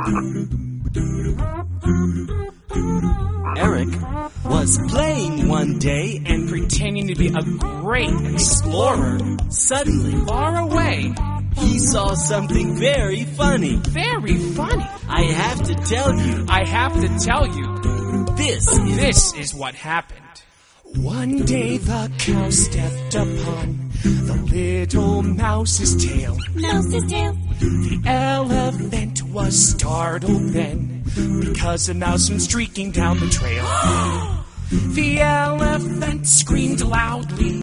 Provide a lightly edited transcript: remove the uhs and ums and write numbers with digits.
Eric was playing one day and pretending to be a great explorer. Suddenly, Far away. he saw something very funny. Very funny. I have to tell you, I have to tell you, this is what happened. One day the cow stepped upon the little mouse's tail. Mouse's tail. The elephant was startled then, because a mouse went streaking down the trail. The elephant screamed loudly.